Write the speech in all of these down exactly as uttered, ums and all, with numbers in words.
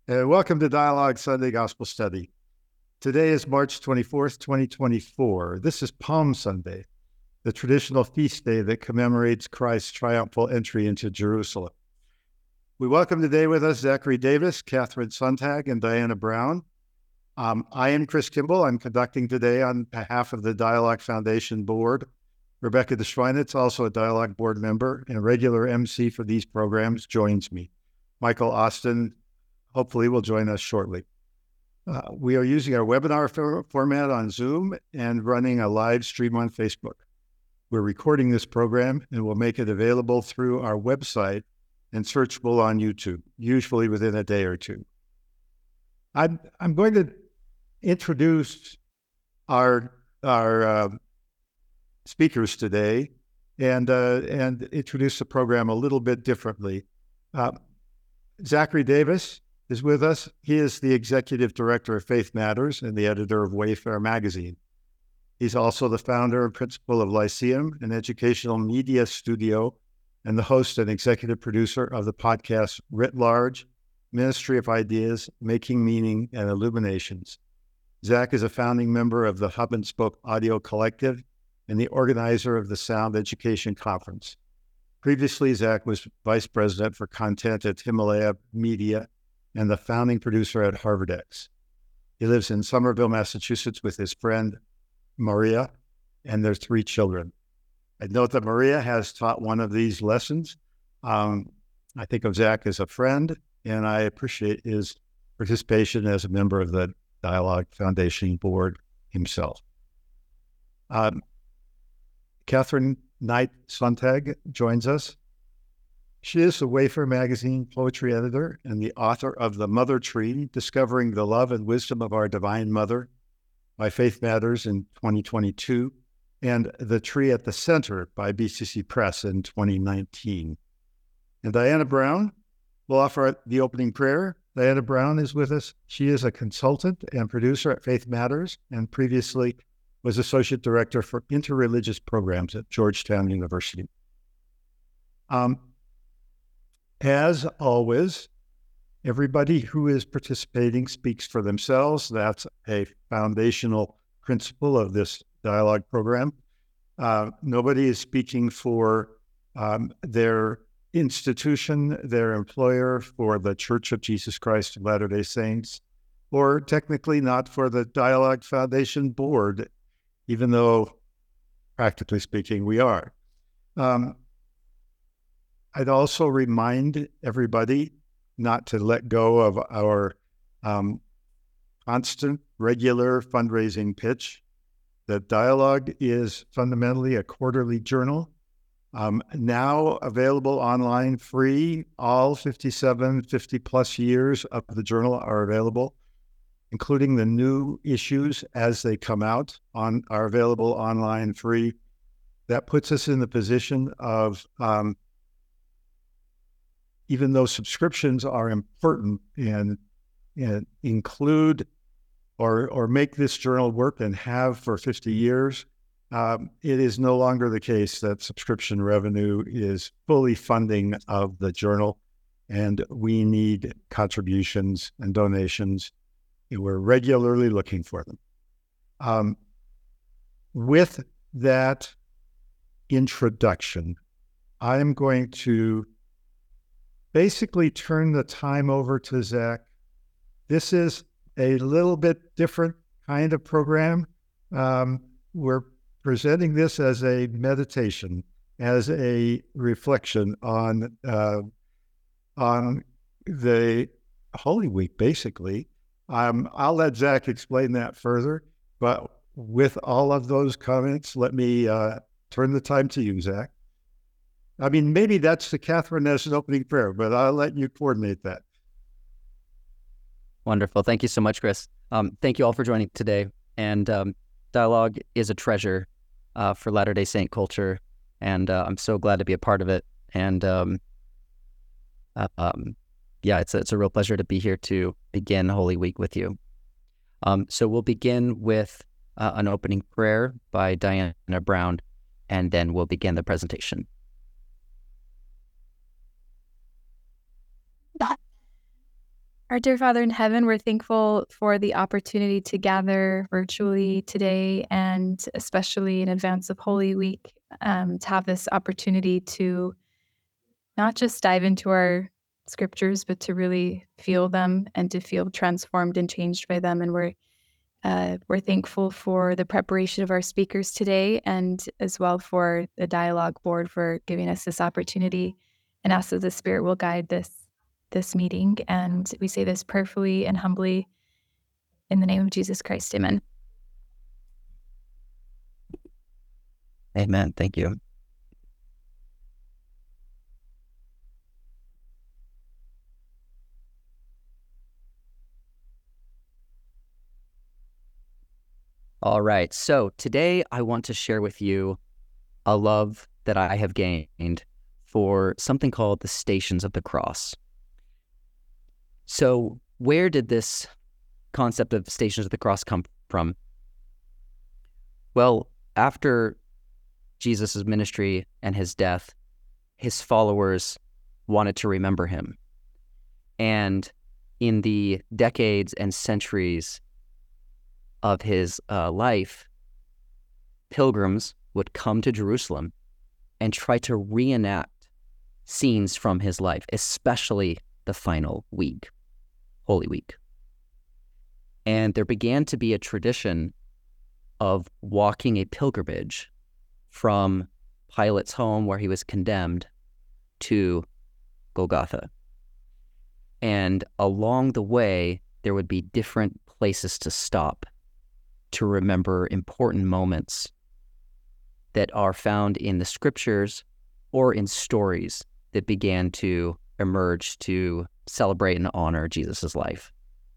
and welcome to Dialogue Sunday Gospel Study. Today is March twenty-fourth, twenty twenty-four. This is Palm Sunday, the traditional feast day that commemorates Christ's triumphal entry into Jerusalem. We welcome today with us Zachary Davis, Catherine Sontag, and Diana Brown. Um, I am Chris Kimball. I'm conducting today on behalf of the Dialogue Foundation Board. Rebecca DeSchweinitz, also a Dialogue Board member and a regular M C for these programs, joins me. Michael Austin hopefully will join us shortly. Uh, we are using our webinar for, format on Zoom and running a live stream on Facebook. We're recording this program and we'll make it available through our website and searchable on YouTube, usually within a day or two. I'm, I'm going to introduce our, our uh, speakers today and, uh, and introduce the program a little bit differently. Uh, Zachary Davis is with us. He is the executive director of Faith Matters and the editor of Wayfair magazine. He's also the founder and principal of Lyceum, an educational media studio, and the host and executive producer of the podcast Writ Large, Ministry of Ideas, Making Meaning, and Illuminations. Zach is a founding member of the Hub and Spoke Audio Collective and the organizer of the Sound Education Conference. Previously, Zach was vice president for content at Himalaya Media and the founding producer at HarvardX. He lives in Somerville, Massachusetts with his friend, Maria, and their three children. I note that Maria has taught one of these lessons. Um, I think of Zach as a friend, and I appreciate his participation as a member of the Dialogue Foundation Board himself. Um, Catherine Knight Sontag joins us. She is the Wayfair magazine poetry editor and the author of The Mother Tree, Discovering the Love and Wisdom of Our Divine Mother by Faith Matters in twenty twenty-two, and The Tree at the Center by B C C Press in twenty nineteen. And Diana Brown will offer the opening prayer. Diana Brown is with us. She is a consultant and producer at Faith Matters and previously was associate director for interreligious programs at Georgetown University. Um, As always, everybody who is participating speaks for themselves. That's a foundational principle of this dialogue program. Uh, nobody is speaking for um, their institution, their employer, for the Church of Jesus Christ of Latter-day Saints, or technically not for the Dialogue Foundation Board, even though, practically speaking, we are. Um, I'd also remind everybody not to let go of our um, constant, regular fundraising pitch. That Dialogue is fundamentally a quarterly journal, um, now available online free. All fifty-seven, fifty plus years of the journal are available, including the new issues as they come out on are available online free. That puts us in the position of um, even though subscriptions are important and, and include or or make this journal work and have for fifty years, um, it is no longer the case that subscription revenue is fully funding of the journal, and we need contributions and donations, and we're regularly looking for them. Um, with that introduction, I am going to basically turn the time over to Zach. This is a little bit different kind of program. Um, we're presenting this as a meditation, as a reflection on uh, on the Holy Week, basically. Um, I'll let Zach explain that further, but with all of those comments, let me uh, turn the time to you, Zach. I mean, maybe that's to Catherine as an opening prayer, but I'll let you coordinate that. Wonderful. Thank you so much, Chris. Um, thank you all for joining today. And um, Dialogue is a treasure uh, for Latter-day Saint culture, and uh, I'm so glad to be a part of it. And um, uh, um, yeah, it's a, it's a real pleasure to be here to begin Holy Week with you. Um, so we'll begin with uh, an opening prayer by Diana Brown, and then we'll begin the presentation. Our dear Father in heaven, we're thankful for the opportunity to gather virtually today, and especially in advance of Holy Week, um, to have this opportunity to not just dive into our scriptures, but to really feel them and to feel transformed and changed by them. And we're uh, we're thankful for the preparation of our speakers today, and as well for the dialogue board for giving us this opportunity, and ask that the Spirit will guide this this meeting. And we say this prayerfully and humbly in the name of Jesus Christ. Amen. Amen. Thank you. All right. So today I want to share with you a love that I have gained for something called the Stations of the Cross. So where did this concept of Stations of the Cross come from? Well, after Jesus' ministry and his death, his followers wanted to remember him. And in the decades and centuries of his uh, life, pilgrims would come to Jerusalem and try to reenact scenes from his life, especially the final week, Holy Week. And there began to be a tradition of walking a pilgrimage from Pilate's home where he was condemned to Golgotha. And along the way, there would be different places to stop to remember important moments that are found in the scriptures or in stories that began to emerge to celebrate and honor Jesus' life.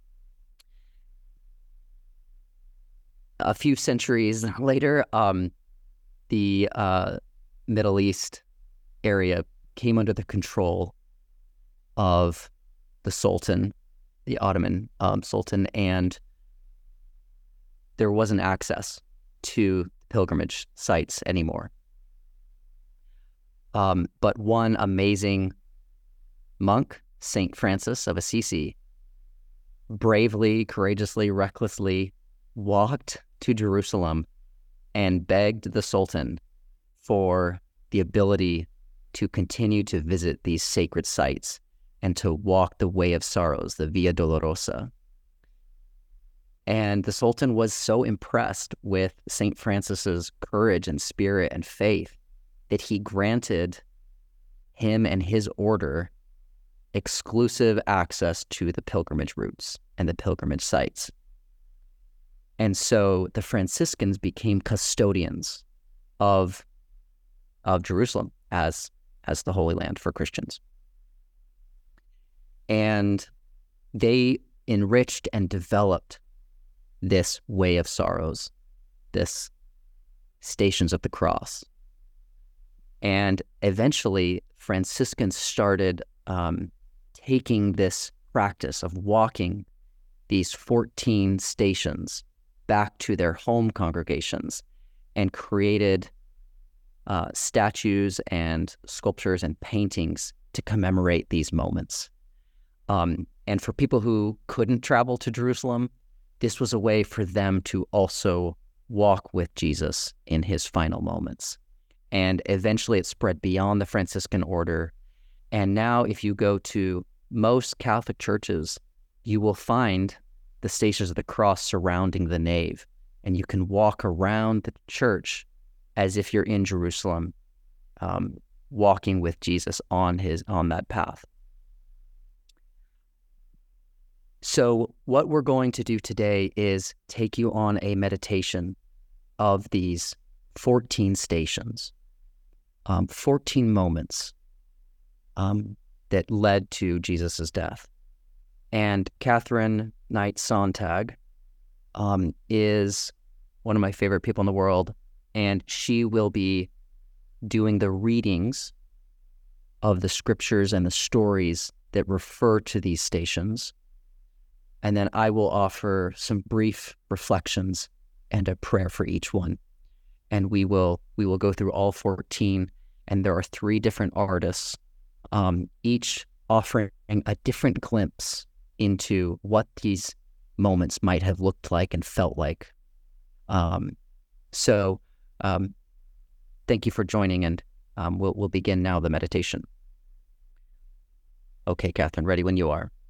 A few centuries later, um, the uh, Middle East area came under the control of the Sultan, the Ottoman um, Sultan, and there wasn't access to pilgrimage sites anymore. Um, but one amazing monk, Saint Francis of Assisi, bravely, courageously, recklessly walked to Jerusalem and begged the Sultan for the ability to continue to visit these sacred sites and to walk the way of sorrows, the Via Dolorosa. And the Sultan was so impressed with Saint Francis's courage and spirit and faith that he granted him and his order exclusive access to the pilgrimage routes and the pilgrimage sites. And so the Franciscans became custodians of, of Jerusalem as, as the Holy Land for Christians. And they enriched and developed this way of sorrows, this Stations of the Cross. And eventually, Franciscans started um, taking this practice of walking these fourteen stations back to their home congregations and created uh, statues and sculptures and paintings to commemorate these moments. Um, and for people who couldn't travel to Jerusalem, this was a way for them to also walk with Jesus in his final moments. And eventually it spread beyond the Franciscan order. And now if you go to most Catholic churches, you will find the Stations of the Cross surrounding the nave. And you can walk around the church as if you're in Jerusalem, um, walking with Jesus on his on that path. So what we're going to do today is take you on a meditation of these fourteen stations, um, fourteen moments um, that led to Jesus' death. And Catherine Knight Sontag um, is one of my favorite people in the world, and she will be doing the readings of the scriptures and the stories that refer to these stations. And then I will offer some brief reflections and a prayer for each one. And we will we will go through all fourteen, and there are three different artists, um, each offering a different glimpse into what these moments might have looked like and felt like. Um, so um, thank you for joining, and um, we'll, we'll begin now the meditation. Okay, Catherine, ready when you are.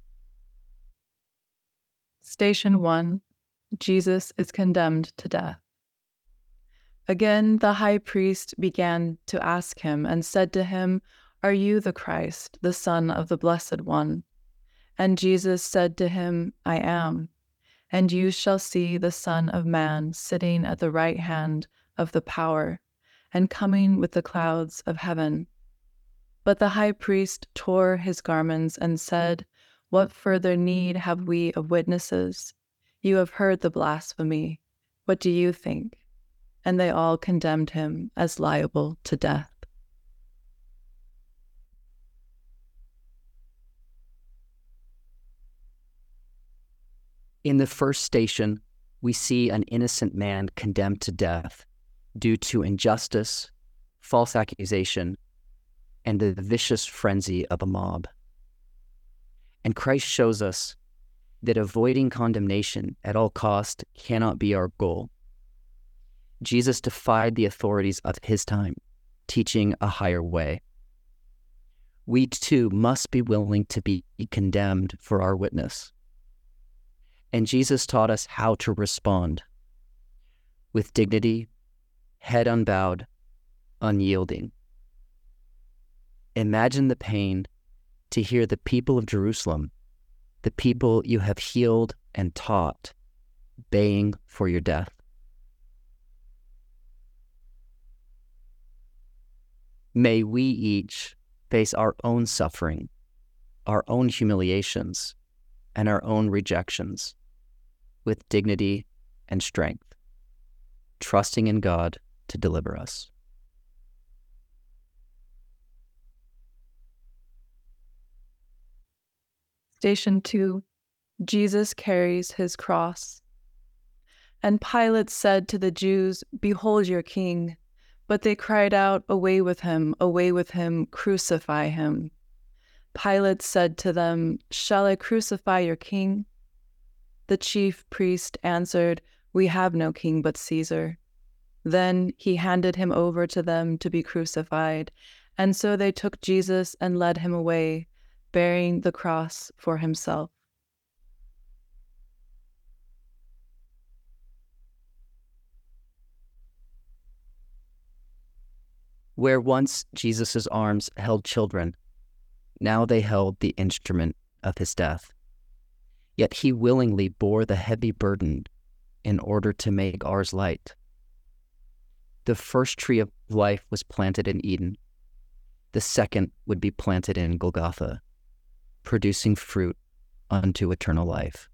Station one. Jesus is condemned to death. Again, the high priest began to ask him and said to him, "Are you the Christ, the Son of the Blessed One?" And Jesus said to him, "I am. And you shall see the Son of Man sitting at the right hand of the power, and coming with the clouds of heaven." But the high priest tore his garments and said, "What further need have we of witnesses? You have heard the blasphemy. What do you think?" And they all condemned him as liable to death. In the first station, we see an innocent man condemned to death due to injustice, false accusation, and the vicious frenzy of a mob. And Christ shows us that avoiding condemnation at all cost cannot be our goal. Jesus defied the authorities of his time, teaching a higher way. We too must be willing to be condemned for our witness. And Jesus taught us how to respond with dignity, head unbowed, unyielding. Imagine the pain to hear the people of Jerusalem, the people you have healed and taught, baying for your death. May we each face our own suffering, our own humiliations, and our own rejections with dignity and strength, trusting in God to deliver us. Station two. Jesus carries his cross. And Pilate said to the Jews, "Behold your king." But they cried out, "Away with him, away with him, crucify him." Pilate said to them, "Shall I crucify your king?" The chief priest answered, "We have no king but Caesar." Then he handed him over to them to be crucified, and so they took Jesus and led him away, bearing the cross for himself. Where once Jesus' arms held children, now they held the instrument of his death. Yet he willingly bore the heavy burden in order to make ours light. The first tree of life was planted in Eden. The second would be planted in Golgotha, producing fruit unto eternal life.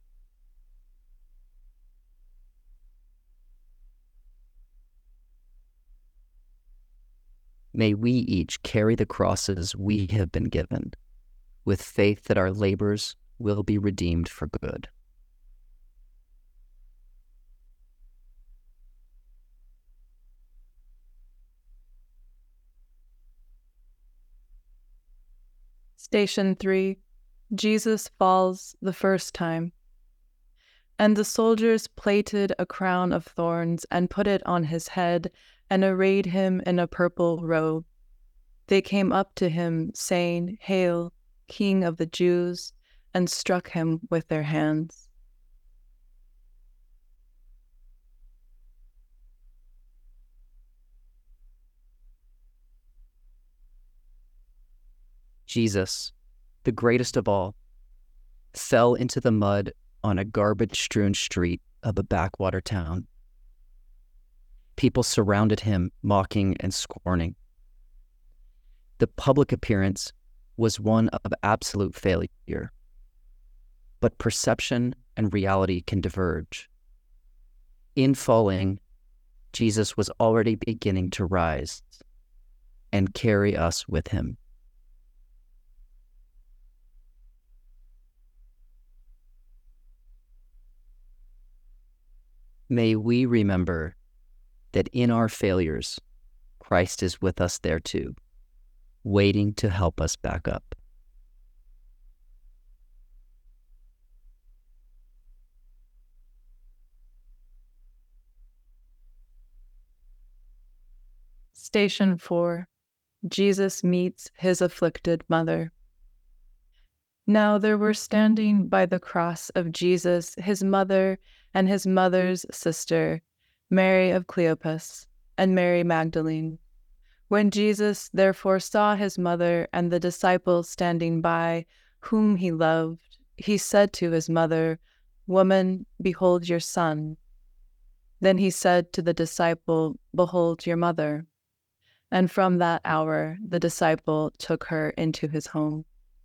May we each carry the crosses we have been given, with faith that our labors will be redeemed for good. Station three. Jesus falls the first time. And the soldiers plaited a crown of thorns and put it on his head and arrayed him in a purple robe. They came up to him, saying, "Hail, King of the Jews," and struck him with their hands. Jesus, the greatest of all, fell into the mud on a garbage-strewn street of a backwater town. People surrounded him, mocking and scorning. The public appearance was one of absolute failure, but perception and reality can diverge. In falling, Jesus was already beginning to rise and carry us with him. May we remember that in our failures, Christ is with us there too, waiting to help us back up. Station four. Jesus meets his afflicted mother. Now there were standing by the cross of Jesus his mother and his mother's sister, Mary of Cleopas, and Mary Magdalene. When Jesus therefore saw his mother and the disciple standing by, whom he loved, he said to his mother, "Woman, behold your son." Then he said to the disciple, "Behold your mother." And from that hour the disciple took her into his home.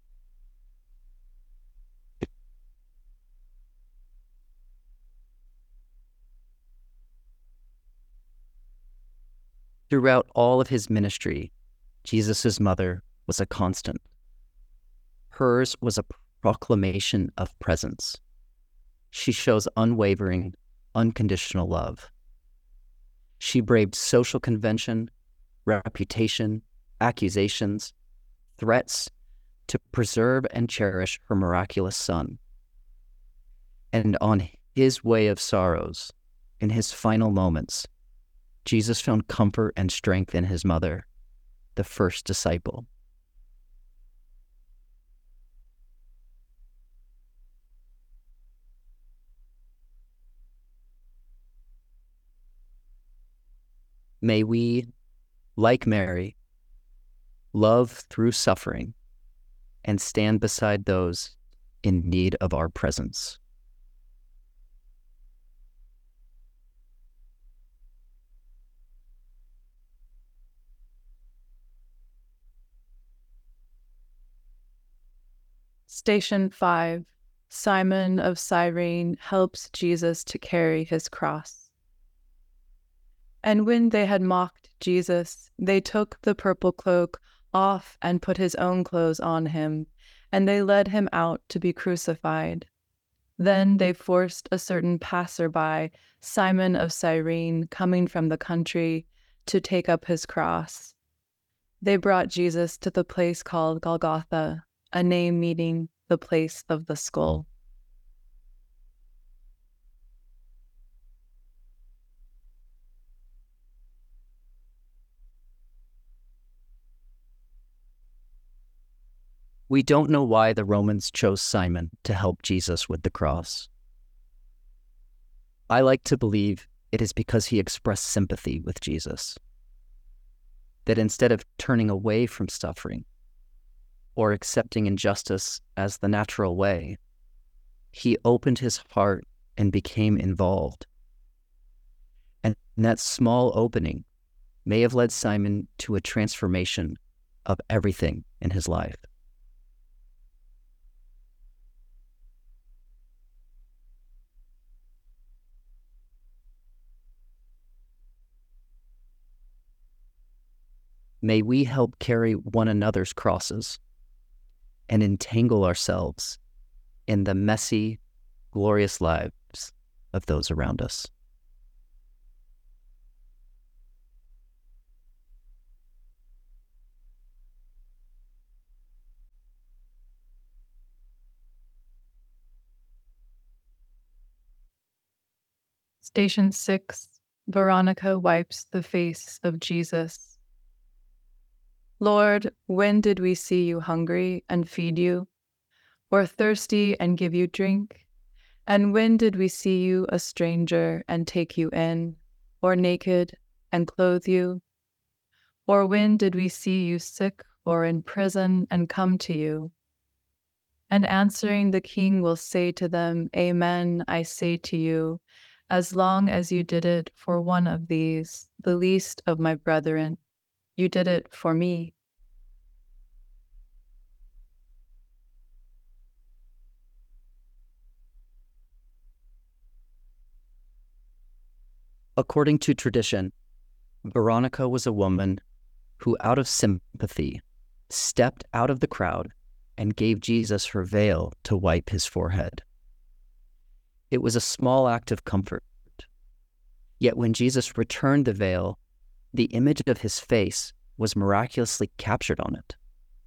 Throughout all of his ministry, Jesus' mother was a constant. Hers was a proclamation of presence. She shows unwavering, unconditional love. She braved social convention, reputation, accusations, threats to preserve and cherish her miraculous son. And on his way of sorrows, in his final moments, Jesus found comfort and strength in his mother, the first disciple. May we, like Mary, love through suffering and stand beside those in need of our presence. Station five. Simon of Cyrene helps Jesus to carry his cross. And when they had mocked Jesus, they took the purple cloak off and put his own clothes on him, and they led him out to be crucified. Then they forced a certain passerby, Simon of Cyrene, coming from the country, to take up his cross. They brought Jesus to the place called Golgotha, a name meaning the place of the skull. We don't know why the Romans chose Simon to help Jesus with the cross. I like to believe it is because he expressed sympathy with Jesus. That instead of turning away from suffering or accepting injustice as the natural way, he opened his heart and became involved. And that small opening may have led Simon to a transformation of everything in his life. May we help carry one another's crosses and entangle ourselves in the messy, glorious lives of those around us. Station six. Veronica wipes the face of Jesus. Lord, when did we see you hungry and feed you, or thirsty and give you drink? And when did we see you a stranger and take you in, or naked and clothe you? Or when did we see you sick or in prison and come to you? And answering, the king will say to them, Amen, I say to you, as long as you did it for one of these, the least of my brethren, you did it for me. According to tradition, Veronica was a woman who, out of sympathy, stepped out of the crowd and gave Jesus her veil to wipe his forehead. It was a small act of comfort. Yet when Jesus returned the veil, the image of his face was miraculously captured on it.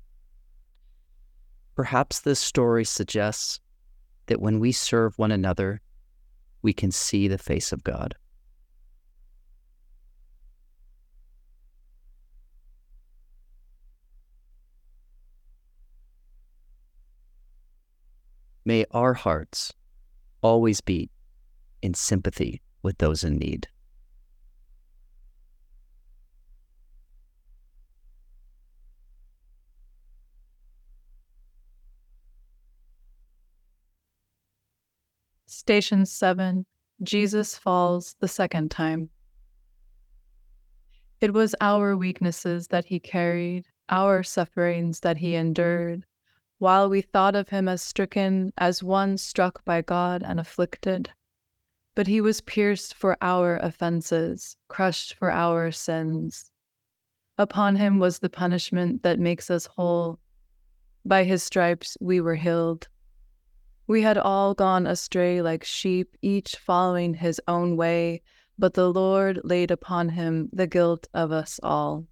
Perhaps this story suggests that when we serve one another, we can see the face of God. May our hearts always beat in sympathy with those in need. Station seven. Jesus falls the second time. It was our weaknesses that he carried, our sufferings that he endured, while we thought of him as stricken, as one struck by God and afflicted. But he was pierced for our offenses, crushed for our sins. Upon him was the punishment that makes us whole. By his stripes we were healed. We had all gone astray like sheep, each following his own way, but the Lord laid upon him the guilt of us all.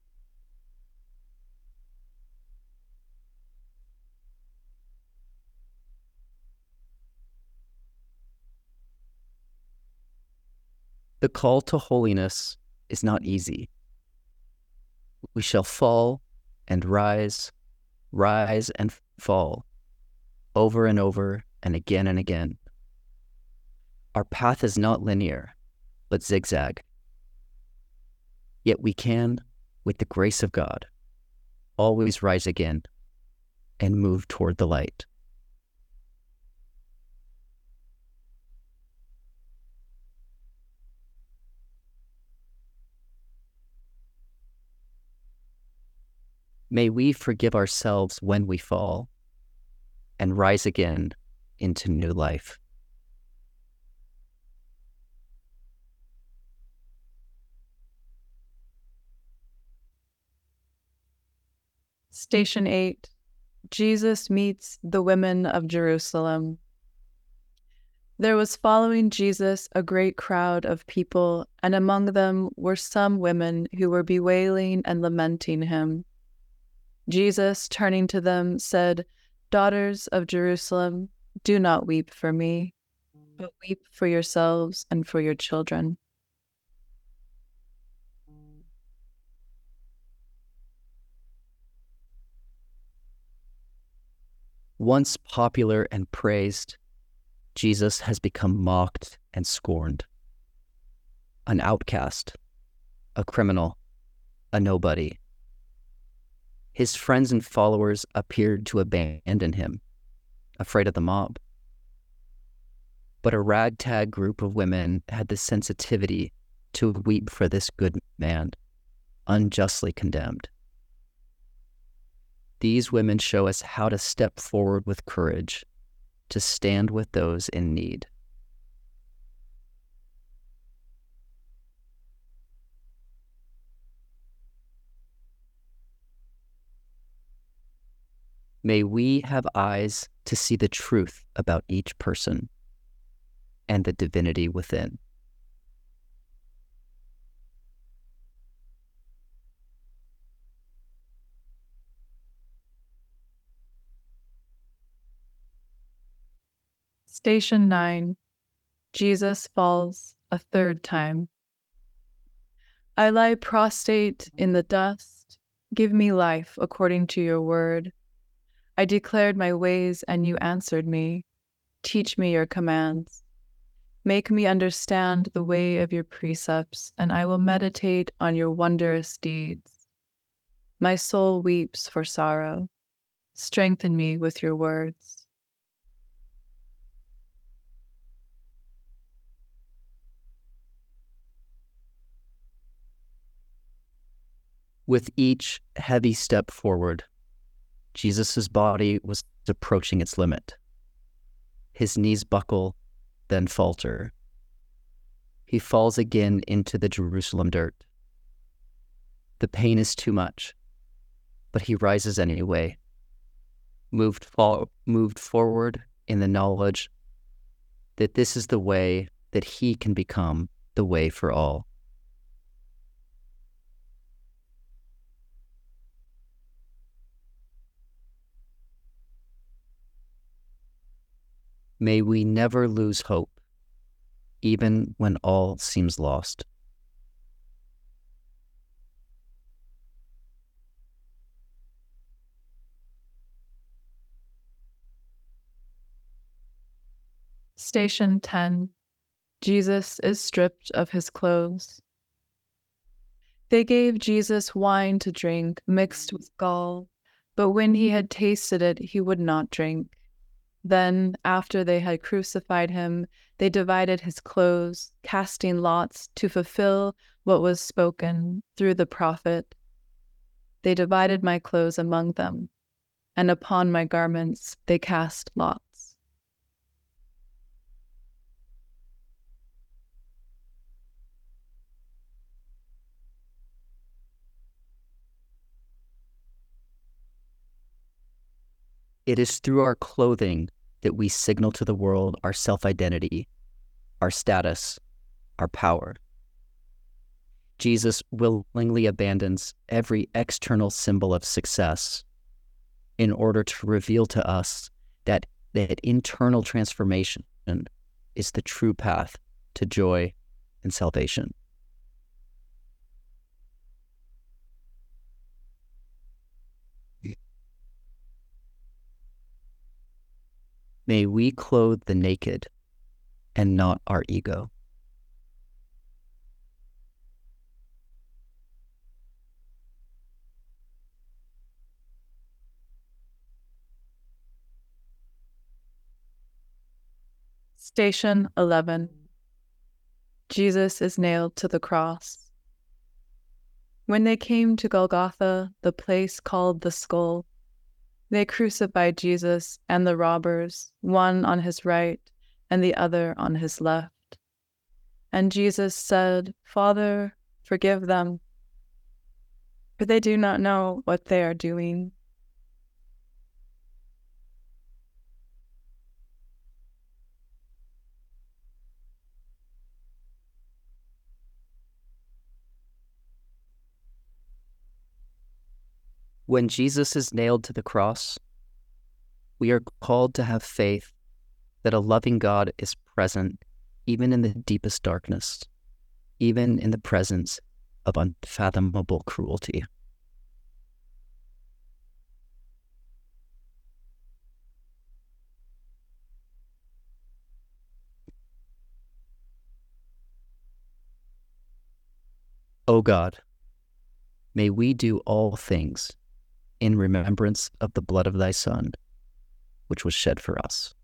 The call to holiness is not easy. We shall fall and rise, rise and fall, over and over and again and again. Our path is not linear, but zigzag. Yet we can, with the grace of God, always rise again and move toward the light. May we forgive ourselves when we fall and rise again into new life. Station eight. Jesus meets the women of Jerusalem. There was following Jesus a great crowd of people, and among them were some women who were bewailing and lamenting him. Jesus, turning to them, said, "Daughters of Jerusalem, do not weep for me, but weep for yourselves and for your children." Once popular and praised, Jesus has become mocked and scorned. An outcast, a criminal, a nobody. His friends and followers appeared to abandon him, afraid of the mob. But a ragtag group of women had the sensitivity to weep for this good man, unjustly condemned. These women show us how to step forward with courage, to stand with those in need. May we have eyes to see the truth about each person and the divinity within. Station nine. Jesus falls a third time. I lie prostrate in the dust. Give me life according to your word. I declared my ways, and you answered me. Teach me your commands. Make me understand the way of your precepts, and I will meditate on your wondrous deeds. My soul weeps for sorrow. Strengthen me with your words. With each heavy step forward, Jesus' body was approaching its limit. His knees buckle, then falter. He falls again into the Jerusalem dirt. The pain is too much, but he rises anyway, moved, fo- moved forward in the knowledge that this is the way that he can become the way for all. May we never lose hope, even when all seems lost. Station ten. Jesus is stripped of his clothes. They gave Jesus wine to drink mixed with gall, but when he had tasted it, he would not drink. Then, after they had crucified him, they divided his clothes, casting lots to fulfill what was spoken through the prophet. They divided my clothes among them, and upon my garments they cast lots. It is through our clothing that we signal to the world our self-identity, our status, our power. Jesus willingly abandons every external symbol of success in order to reveal to us that that internal transformation is the true path to joy and salvation. May we clothe the naked and not our ego. Station eleven. Jesus is nailed to the cross. When they came to Golgotha, the place called the Skull, they crucified Jesus and the robbers, one on his right and the other on his left. And Jesus said, "Father, forgive them, for they do not know what they are doing." When Jesus is nailed to the cross, we are called to have faith that a loving God is present even in the deepest darkness, even in the presence of unfathomable cruelty. O God, may we do all things in remembrance of the blood of thy Son, which was shed for us.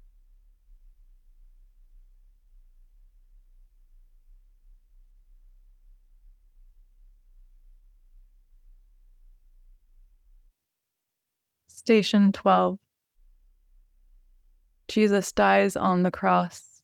Station twelve. Jesus dies on the cross.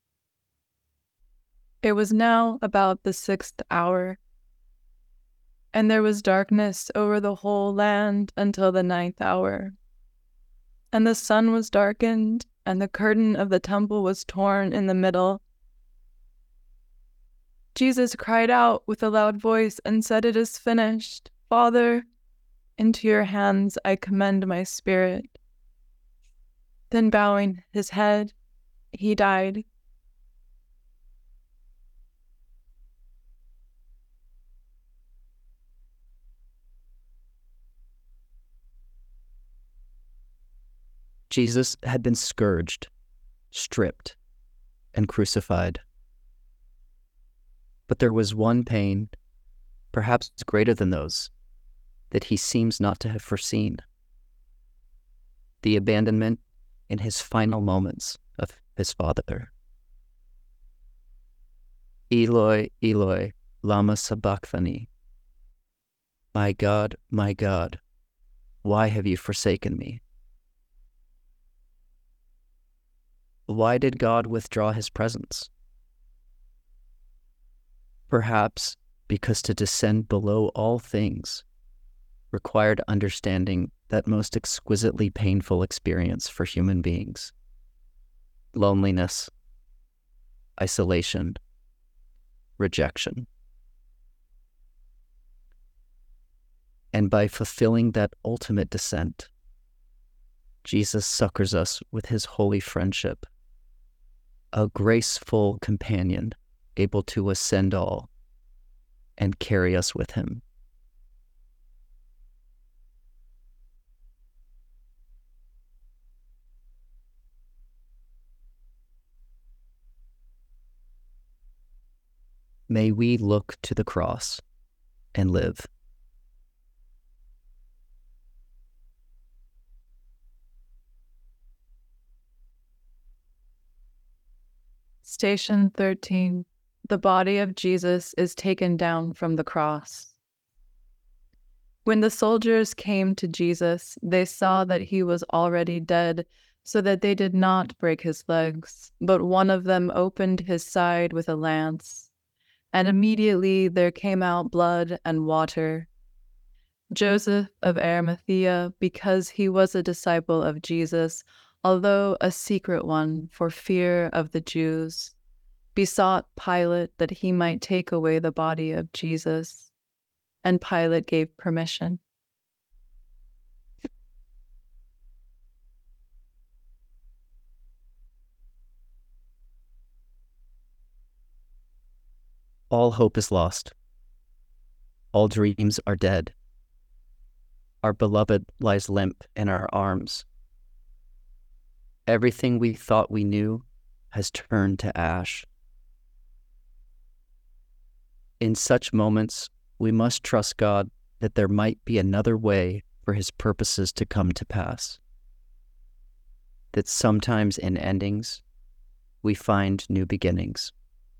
It was now about the sixth hour, and there was darkness over the whole land until the ninth hour. And the sun was darkened, and the curtain of the temple was torn in the middle. Jesus cried out with a loud voice and said, "It is finished. Father, into your hands I commend my spirit." Then bowing his head, he died. Jesus had been scourged, stripped, and crucified. But there was one pain, perhaps greater than those, that he seems not to have foreseen: the abandonment in his final moments of his Father. Eloi, Eloi, lama sabachthani. My God, my God, why have you forsaken me? Why did God withdraw his presence? Perhaps because to descend below all things required understanding that most exquisitely painful experience for human beings: loneliness, isolation, rejection. And by fulfilling that ultimate descent, Jesus succors us with his holy friendship, a graceful companion able to ascend all and carry us with him. May we look to the cross and live. Station thirteen. The body of Jesus is taken down from the cross. When the soldiers came to Jesus, they saw that he was already dead, so that they did not break his legs, but one of them opened his side with a lance. And immediately there came out blood and water. Joseph of Arimathea, because he was a disciple of Jesus, although a secret one for fear of the Jews, besought Pilate that he might take away the body of Jesus. And Pilate gave permission. All hope is lost. All dreams are dead. Our beloved lies limp in our arms. Everything we thought we knew has turned to ash. In such moments, we must trust God that there might be another way for his purposes to come to pass. That sometimes in endings, we find new beginnings.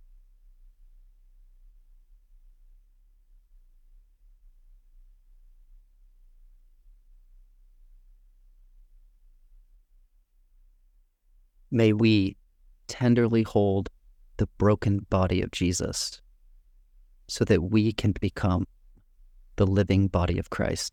May we tenderly hold the broken body of Jesus so that we can become the living body of Christ.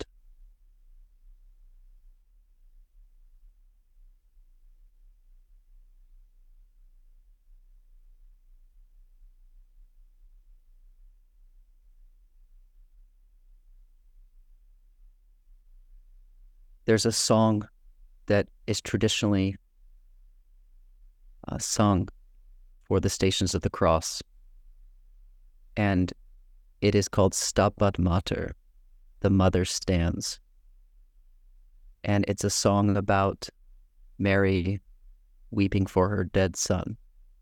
There's a song that is traditionally uh, sung for the Stations of the Cross, and it is called Stabat Mater, the Mother Stands. And it's a song about Mary weeping for her dead son.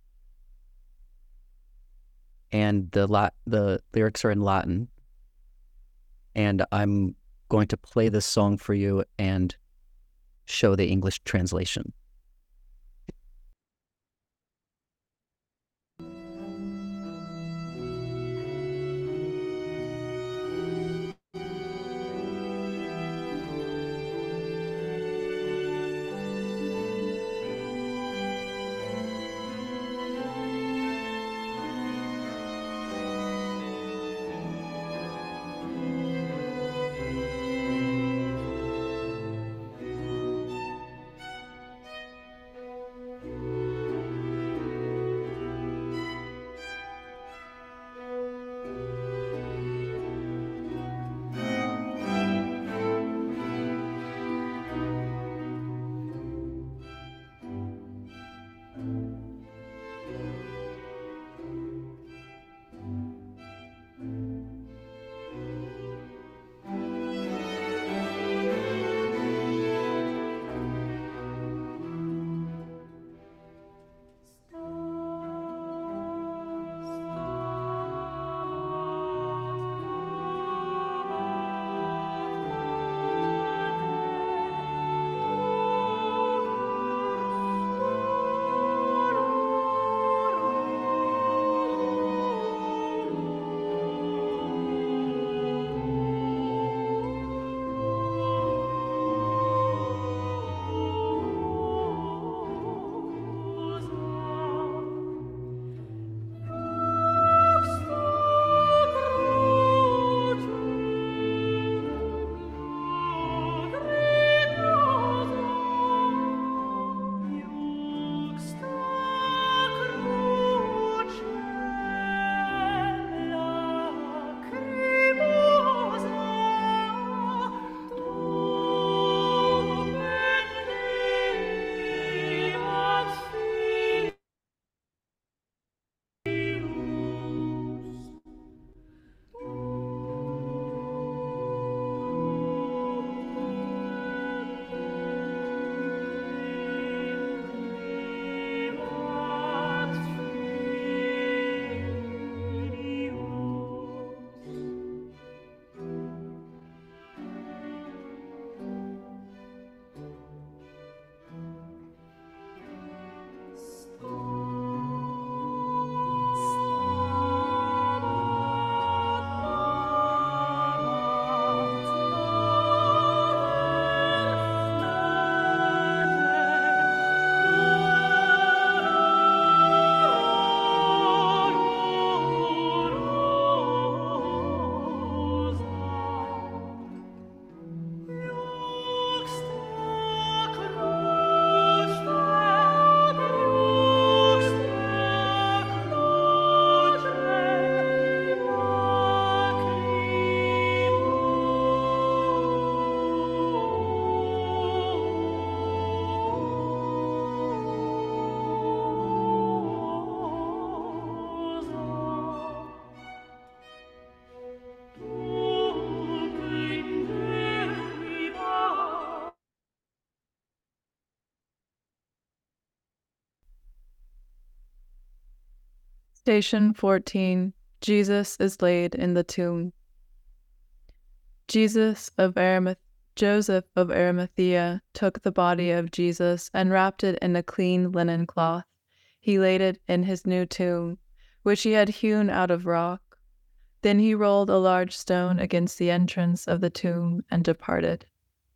And the la- the lyrics are in Latin, and I'm going to play this song for you and show the English translation. Station fourteen. Jesus is laid in the tomb. Jesus of Arimathea, Joseph of Arimathea took the body of Jesus and wrapped it in a clean linen cloth. He laid it in his new tomb, which he had hewn out of rock. Then he rolled a large stone against the entrance of the tomb and departed.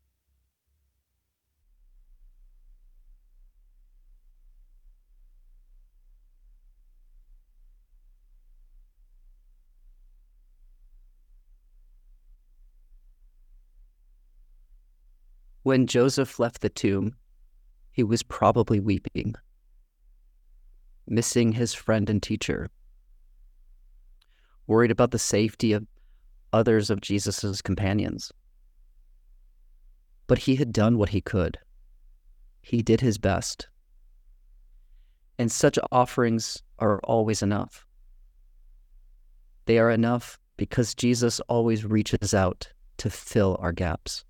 When Joseph left the tomb, he was probably weeping, missing his friend and teacher, worried about the safety of others of Jesus' companions. But he had done what he could. He did his best. And such offerings are always enough. They are enough because Jesus always reaches out to fill our gaps.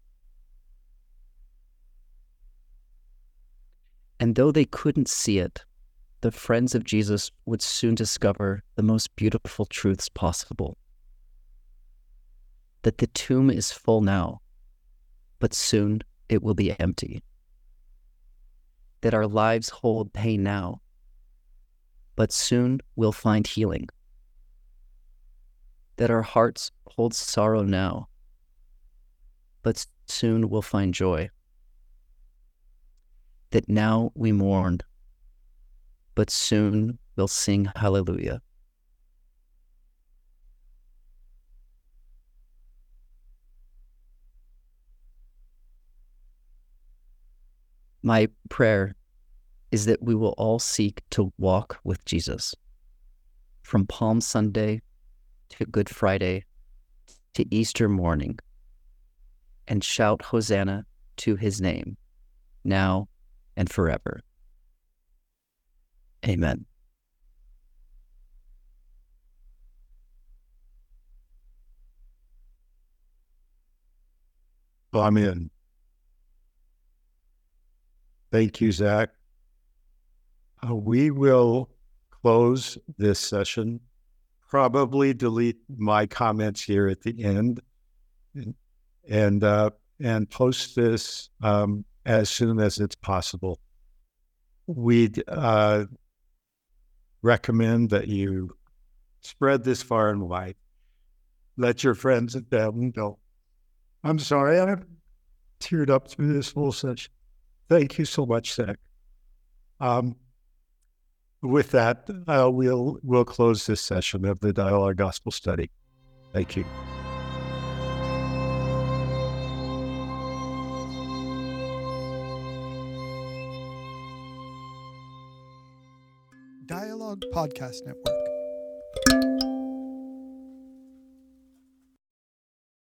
And though they couldn't see it, the friends of Jesus would soon discover the most beautiful truths possible. That the tomb is full now, but soon it will be empty. That our lives hold pain now, but soon we'll find healing. That our hearts hold sorrow now, but soon we'll find joy. That now we mourn, but soon we'll sing hallelujah. My prayer is that we will all seek to walk with Jesus from Palm Sunday to Good Friday to Easter morning and shout Hosanna to his name, now and forever. Amen. Amen. Thank you, Zach. Uh, we will close this session, probably delete my comments here at the end, and and, uh, and post this um, as soon as it's possible. We'd uh, recommend that you spread this far and wide. Let your friends and family know. I'm sorry, I've teared up through this whole session. Thank you so much, Zach. Um, with that, uh, we'll we'll close this session of the Dialogue Gospel Study. Thank you. Dialogue Podcast Network.